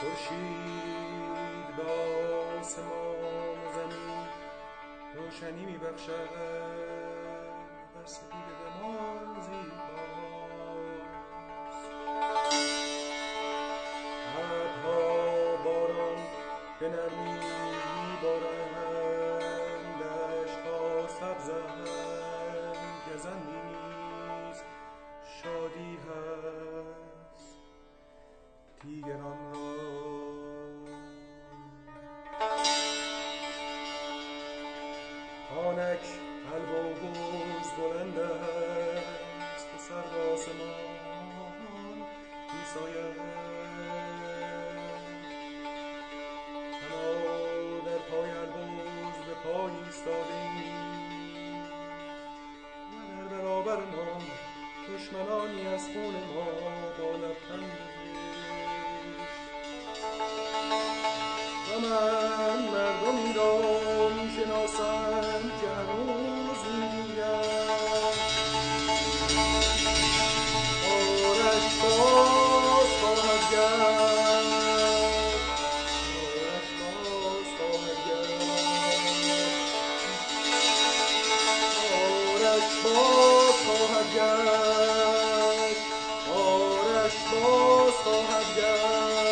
خورشید به آسمان و زمین روشنی می‌بخشد، بر سپید دمان زیباست. ابرها باران به نرمی می‌بارند، دشت‌ها سبزند، گزندی نیز شادی هست دیگران را. آنک البرز بلند است که سر به آسمان می‌ساید، تنها در پای البرز به پای ایستاده‌ایم و در برابر ما دشمنانی از خون ما با لبخند و من مردمی را می‌شناسم که هنوز می‌گویند آرش باز خواهد گشت، آرش باز خواهد گشت، آرش باز خواهد گشت، آرش باز خواهد گشت.